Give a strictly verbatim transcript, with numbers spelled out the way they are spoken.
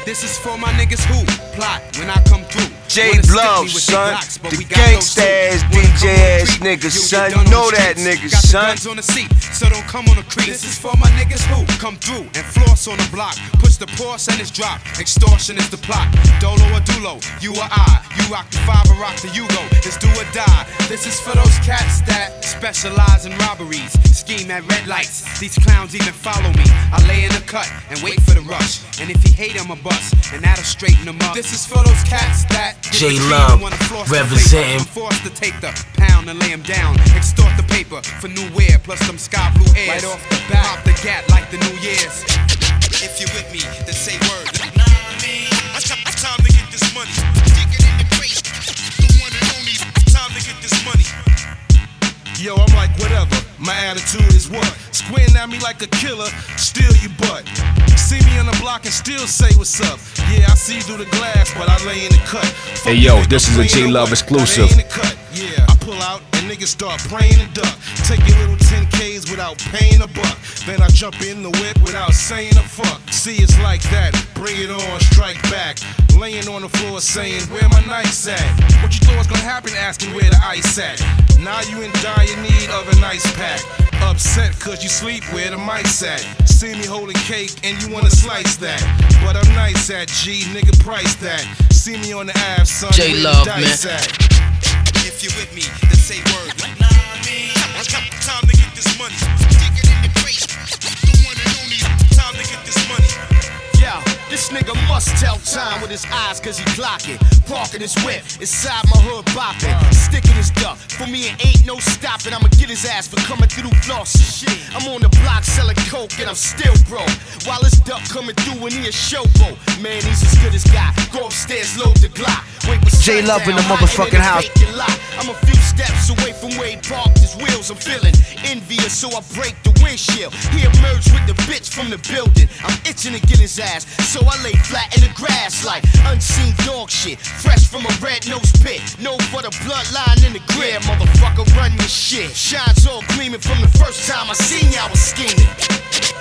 This is for my niggas who plot when I come through. J Love, son. The gangsta ass D J ass niggas, son. You know that nigga, son. Guns on the seat, so don't come on the creep. This is for my niggas who come through and floss on the block. Push the pause and it's drop. Extortion is the plot. Dolo or Dulo, you or I. You rock the five or rock the Yugo. It's do or die. This is for those cats that specialize in robberies. Scheme at red lights. These clowns even follow me. I lay in the cut and wait for the rush. And if he hate, I'm a bust, and that'll straighten him up. This is for those cats that J Love representing. I'm forced to take the pound and lay him down. Extort the paper for new wear, plus some sky blue airs. Right off the bat, pop the gat like the New Year's. If you're with me, then say word. Nah, man, it's time to get this money. Dig it in the face, the one and only. Time to get this money. Yo, I'm like whatever, my attitude is what? Squinting at me like a killer, steal your butt. See me on the block and still say what's up. Yeah, I see through the glass, but I lay in the cut. Hey yo, this is a J Love exclusive. Yeah, I pull out and niggas start praying and duck. Take your little ten K's without paying a buck. Then I jump in the whip without saying a fuck. See, it's like that, bring it on, strike back. Laying on the floor saying, where my nights at? What you thought was gonna happen, asking where the ice at? Now you in dire need of an ice pack. Upset cause you sleep where the mic's at. See me holding cake and you wanna slice that. But I'm nice at G, nigga price that. See me on the app, son, J Love, man. At. If you're with me, then say word. Nah, man, time to get this money. Dig it in the face, the one and only. Time to get this money. Yo, this nigga must tell time with his eyes cause he clockin'. Parking his whip inside my hood boppin'. Sticking his duck, for me it ain't no stopping. I'ma get his ass for coming through flossin' shit. I'm on the block selling coke and I'm still broke. While this duck coming through and he a showboat. Man, he's as good as God. Go upstairs, load the Glock. Wait for J Love in the motherfucking house. I'm a few steps away from where he parked his wheels. I'm feeling envious, so I break the windshield. He emerged with the bitch from the building. I'm itching to get his ass, so I lay flat in the grass like unseen dog shit. Fresh from a red-nosed pit. No for the bloodline in the crib. Motherfucker, run your shit. Shines all gleaming from the first time I seen y'all was scheming.